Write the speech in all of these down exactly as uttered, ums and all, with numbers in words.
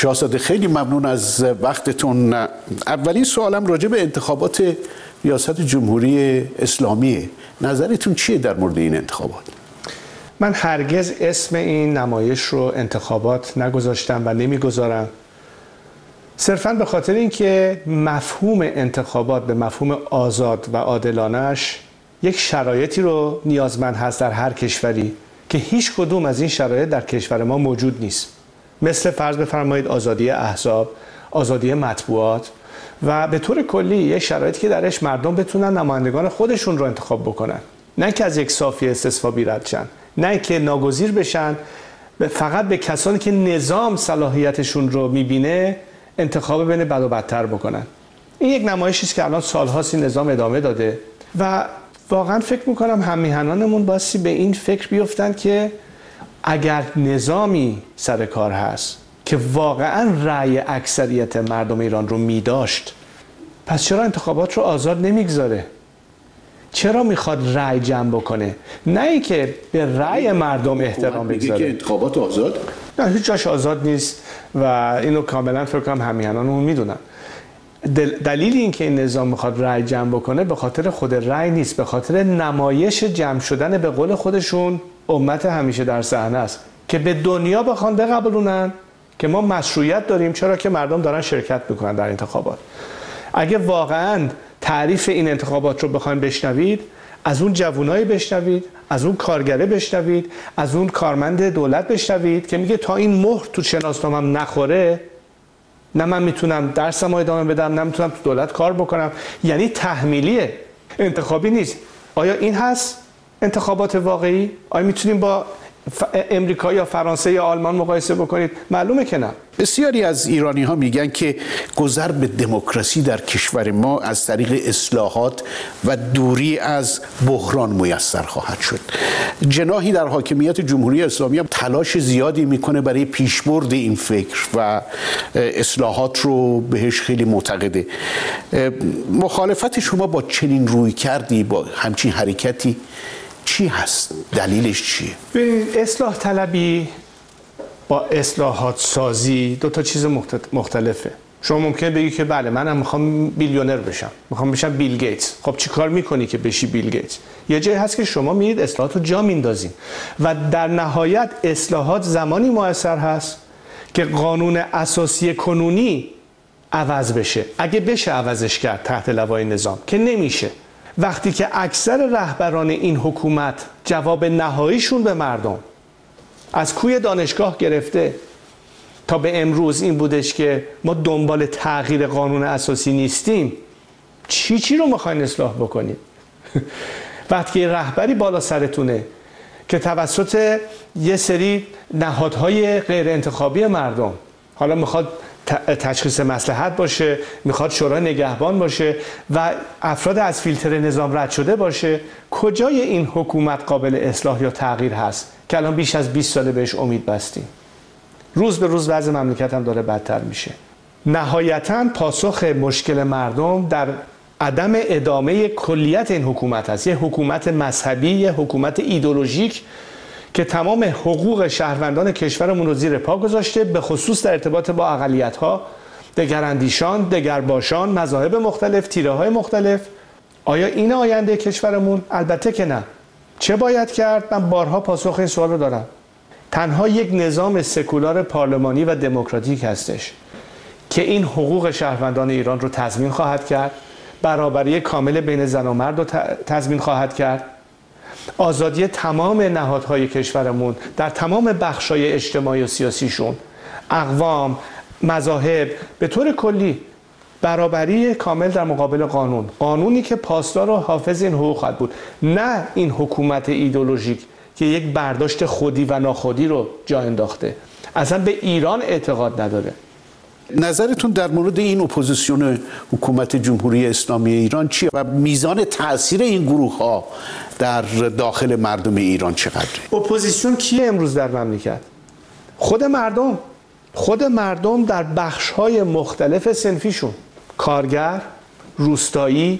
شاهزاده خیلی ممنون از وقتتون. اولین سوالم راجع به انتخابات ریاست جمهوری اسلامی، نظرتون چیه در مورد این انتخابات؟ من هرگز اسم این نمایش رو انتخابات نگذاشتم و نمیگذارم، صرفاً به خاطر اینکه مفهوم انتخابات به مفهوم آزاد و عادلانه‌اش یک شرایطی رو نیازمند هست در هر کشوری که هیچ کدوم از این شرایط در کشور ما موجود نیست. مثل فرض بفرمایید آزادی احزاب، آزادی مطبوعات و به طور کلی یک شرایطی که درش مردم بتونن نمایندگان خودشون رو انتخاب بکنن، نه که از یک صافی استصوابی رد شن، نه که ناگزیر بشن فقط به کسانی که نظام صلاحیتشون رو میبینه انتخاب بین بد و بدتر بکنن. این یک نمایشی است که الان سالهاست این نظام ادامه داده و واقعا فکر میکنم هممیهنانمون بایستی به این فکر بیفتن که اگر نظامی سر کار هست که واقعا رأی اکثریت مردم ایران رو میداشت، پس چرا انتخابات رو آزاد نمیگذاره؟ چرا میخواد رأی جمع بکنه؟ نه ای که به رأی مردم احترام بگذاره. که انتخابات آزاد؟ نه، هیچ جاش آزاد نیست و اینو کاملا فکر کنم هممیهنانمون میدونن. دل... دلیل این که این نظام میخواد رأی جمع بکنه به خاطر خود رأی نیست، به خاطر نمایش جمع شدن به قول خودشون امت همیشه در صحنه است که به دنیا بخوان بقبولونن که ما مشروعیت داریم، چرا که مردم دارن شرکت میکنن در انتخابات. اگه واقعا تعریف این انتخابات رو بخواید بشنوید، از اون جوانای بشنوید، از اون کارگره بشنوید، از اون کارمند دولت بشنوید که میگه تا این مهر تو شناسنامه‌ام نخوره نه من میتونم درسمو ادامه بدم، نه میتونم تو دولت کار بکنم. یعنی تحمیلیه، انتخابی نیست. آیا این هست انتخابات واقعی؟ آیا میتونیم با امریکا یا فرانسه یا آلمان مقایسه بکنید؟ معلومه که نه. بسیاری از ایرانی ها میگن که گذر به دموکراسی در کشور ما از طریق اصلاحات و دوری از بحران میسر خواهد شد. جناحی در حاکمیت جمهوری اسلامی هم تلاش زیادی میکنه برای پیشبرد این فکر و اصلاحات رو بهش خیلی معتقده. مخالفت شما با چنین روی کردی، با همچین حرکتی چی هست؟ دلیلش چیه؟ ببینید، اصلاح طلبی با اصلاحات سازی دو تا چیز مختلفه. شما ممکنه بگی که بله منم میخوام بیلیونر بشم، میخوام بشم بیل گیتس. خب چی کار میکنی که بشی بیل گیتس؟ یه جایی هست که شما میرید اصلاحات رو جا میندازین و در نهایت اصلاحات زمانی موثر هست که قانون اساسی کنونی عوض بشه، اگه بشه عوضش کرد تحت لوای نظام، که نمیشه. وقتی که اکثر رهبران این حکومت جواب نهاییشون به مردم از کوی دانشگاه گرفته تا به امروز این بودش که ما دنبال تغییر قانون اساسی نیستیم، چی چی رو میخواین اصلاح بکنید؟ وقتی رهبری بالا سرتونه که توسط یه سری نهادهای غیر انتخابی مردم، حالا میخواد تشخیص مصلحت باشه، میخواد شورای نگهبان باشه و افراد از فیلتر نظام رد شده باشه، کجای این حکومت قابل اصلاح یا تغییر هست که الان بیش از بیست ساله بهش امید بستیم؟ روز به روز وضع مملکت هم داره بدتر میشه. نهایتاً پاسخ مشکل مردم در عدم ادامه کلیت این حکومت هست. یه حکومت مذهبی، یه حکومت ایدئولوژیک که تمام حقوق شهروندان کشورمون رو زیر پا گذاشته، به خصوص در ارتباط با اقلیت‌ها، دگراندیشان، دگرباشان، مذاهب مختلف، تیره‌های مختلف. آیا این آینده کشورمون؟ البته که نه. چه باید کرد؟ من بارها پاسخ این سوال رو دارم. تنها یک نظام سکولار پارلمانی و دموکراتیک هستش که این حقوق شهروندان ایران رو تضمین خواهد کرد، برابری کامل بین زن و مرد رو تضمین خواهد کرد، آزادی تمام نهادهای کشورمون در تمام بخشای اجتماعی و سیاسیشون، اقوام، مذاهب، به طور کلی برابری کامل در مقابل قانون، قانونی که پاسدار و حافظ این حقوق خواهد بود، نه این حکومت ایدئولوژیک که یک برداشت خودی و ناخودی رو جا انداخته، اصلا به ایران اعتقاد نداره. نظرتون در مورد این اپوزیسیون حکومت جمهوری اسلامی ایران چیه و میزان تاثیر این گروه ها در داخل مردم ایران چقدره؟ اپوزیسیون کیه امروز در مملکت؟ خود مردم. خود مردم در بخش‌های مختلف صنفیشون، کارگر، روستایی،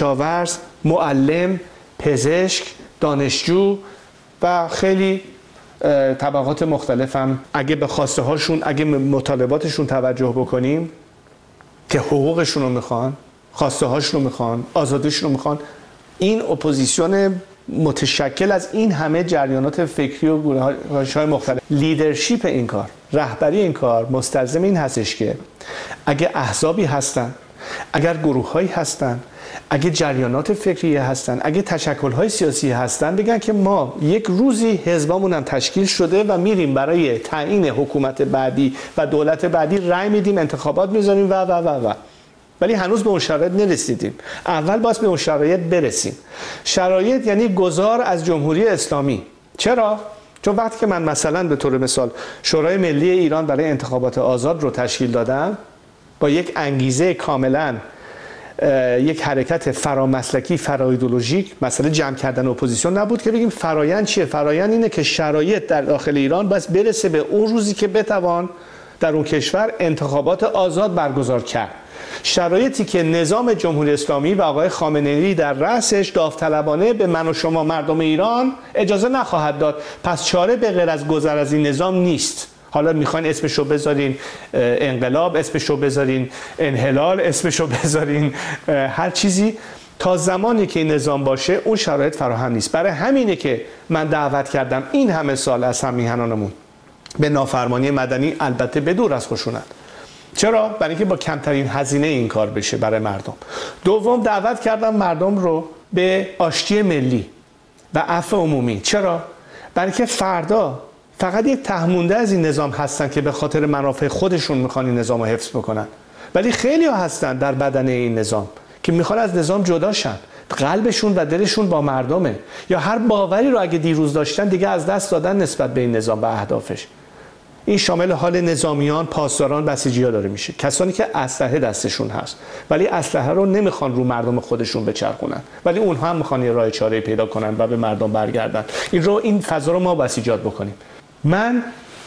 کشاورز، معلم، پزشک، دانشجو و خیلی طبقات مختلفم اگه به خواسته هاشون، اگه مطالباتشون توجه بکنیم که حقوقشون رو میخوان، خواسته هاشون رو میخوان، آزادیشون رو میخوان، این اپوزیسیون متشکل از این همه جریانات فکری و گروه‌های مختلف، لیدرشپ این کار، رهبری این کار مستلزم این هستش که اگه احزابی هستن، اگر گروه‌هایی هستن، اگه جریانات فکری هستن، اگه تشکل‌های سیاسی هستن، بگن که ما یک روزی حزبامون هم تشکیل شده و میریم برای تعیین حکومت بعدی و دولت بعدی رأی میدیم، انتخابات میذاریم و و و و ولی هنوز به اون شرایط نرسیدیم. اول باید به اون شرایط برسیم. شرایط یعنی گذار از جمهوری اسلامی. چرا؟ چون وقتی که من مثلا به طور مثال شورای ملی ایران برای انتخابات آزاد رو تشکیل دادم با یک انگیزه کاملا یک حرکت فرامسلکی، فرایدولوژیک، مسئله جمع کردن اپوزیسیون نبود که بگیم فرایند چیه؟ فرایند اینه که شرایط در داخل ایران باید برسه به اون روزی که بتوان در اون کشور انتخابات آزاد برگزار کرد. شرایطی که نظام جمهوری اسلامی و آقای خامنه‌ای در رأسش داوطلبانه به من و شما مردم ایران اجازه نخواهد داد. پس چاره به غیر از گذر از این نظام نیست. حالا میخواین اسمشو بذارین انقلاب، اسمشو بذارین انحلال، اسمشو بذارین هر چیزی، تا زمانی که این نظام باشه اون شرایط فراهم نیست. برای همینه که من دعوت کردم این همه سال از هم میهنانمون به نافرمانی مدنی، البته بدور از خشونت. چرا؟ برای اینکه با کمترین هزینه این کار بشه برای مردم. دوم، دعوت کردم مردم رو به آشتی ملی و عفو عمومی. چرا؟ برای اینکه فردا فقط یک تهمونده از این نظام هستن که به خاطر منافع خودشون میخوان این نظام رو حفظ بکنن، ولی خیلی ها هستن در بدن این نظام که میخوان از نظام جدا شن، قلبشون و دلشون با مردمه، یا هر باوری رو اگه دیروز داشتن دیگه از دست دادن نسبت به این نظام و اهدافش. این شامل حال نظامیان، پاسداران، بسیجی‌ها داره میشه، کسانی که اسلحه دستشون هست ولی اسلحه رو نمیخوان رو مردم خودشون بچرخونن، ولی اونها هم میخوان یه راه چاره پیدا کنن و به مردم برگردن. این رو این فضا رو ما بس ایجاد بکنیم. من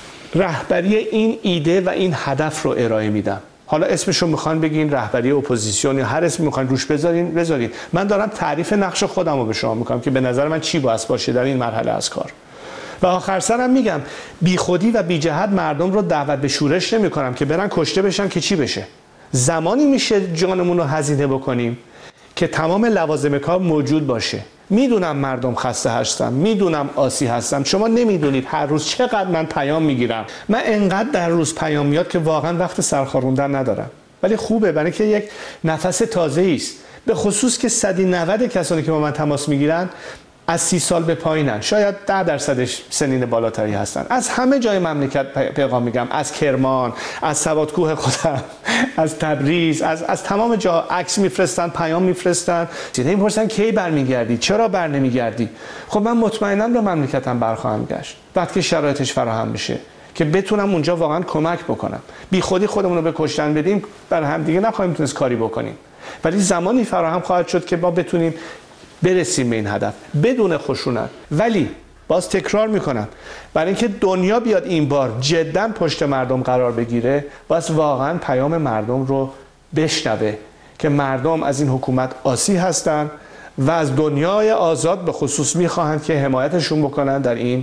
رهبری این ایده و این هدف رو ارائه میدم. حالا اسمشو میخوان بگین رهبری اپوزیسیون یا هر اسمی میخوان روش بذارین بذارین. من دارم تعریف نقش خودم رو به شما میکنم که به نظر من چی باید باشه در این مرحله از کار. و آخر سرم میگم بی خودی و بی جهت مردم رو دعوت به شورش نمی کنم که برن کشته بشن که چی بشه. زمانی میشه جانمون رو هزینه بکنیم که تمام لوازم کار موجود باشه. میدونم مردم خسته هستم، میدونم آسی هستم، شما نمیدونید هر روز چقدر من پیام میگیرم. من انقدر در روز پیام میاد که واقعا وقت سرخاروندن ندارم، ولی خوبه برای که یک نفس تازه‌ای است. به خصوص که صد و نود کسانی که با من تماس میگیرن از سی سال به پایینن، شاید ده درصدش سنین بالاتری هستن. از همه جای مملکت پیغام میگم، از کرمان، از سوادکوه خودم، از تبریز، از از تمام جا عکس میفرستن، پیام میفرستن. دیگه میپرسن کی برمیگردی؟ چرا بر نمیگردی؟ خب من مطمئناً به مملکتم برخواهم گشت وقتی که شرایطش فراهم بشه که بتونم اونجا واقعا کمک بکنم. بی خودی خودمون رو به کشتن بدیم بر هم دیگه نخواهیم تونست کاری بکنیم، ولی زمانی فراهم خواهد شد که ما بتونیم برسیم به این هدف بدون خشونت. ولی باز تکرار میکنم، برای اینکه دنیا بیاد این بار جدا پشت مردم قرار بگیره، باز واقعا پیام مردم رو بشنوه که مردم از این حکومت آسی هستن و از دنیای آزاد به خصوص میخواهند که حمایتشون بکنن در این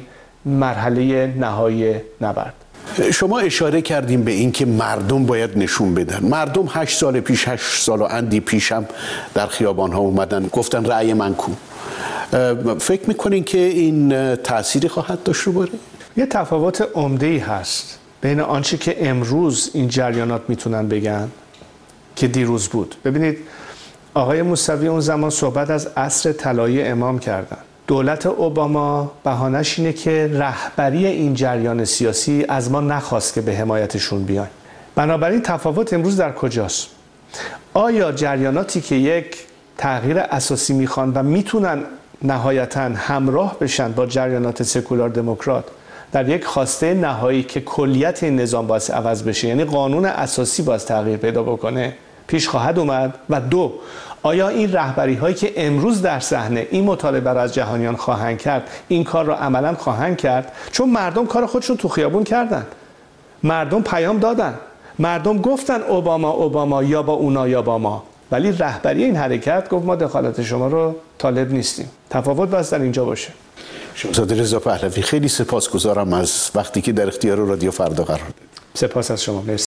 مرحله نهایی نبرد. شما اشاره کردیم به این که مردم باید نشون بدن. مردم هشت سال پیش، هشت سال و اندی پیشم در خیابان ها اومدن گفتن رأی من کو. فکر میکنین که این تأثیری خواهد داشت رو باره؟ یه تفاوت عمده‌ای هست بین آنچه که امروز این جریانات میتونن بگن که دیروز بود. ببینید آقای موسوی اون زمان صحبت از عصر طلایی امام کردن. دولت اوباما بهانه‌اش اینه که رهبری این جریان سیاسی از ما نخواست که به حمایتشون بیایم. بنابراین تفاوت امروز در کجاست؟ آیا جریاناتی که یک تغییر اساسی میخوان و میتونن نهایتاً همراه بشن با جریانات سکولار دموکرات در یک خواسته نهایی که کلیت این نظام باید عوض بشه، یعنی قانون اساسی باید تغییر پیدا بکنه، پیش خواهد اومد؟ و دو، آیا این رهبری هایی که امروز در صحنه این مطالبه را از جهانیان خواهند کرد این کار را عملا خواهند کرد؟ چون مردم کار خودشون تو خیابون کردن، مردم پیام دادن، مردم گفتن اوباما اوباما یا با اونا یا با ما، ولی رهبری این حرکت گفت ما دخالت شما رو طالب نیستیم. تفاوت بس در اینجا باشه. شاهزاده رضا پهلوی، خیلی سپاسگزارم از وقتی که در اختیار رادیو فردا قرار دادید. سپاس از شما. مرسی.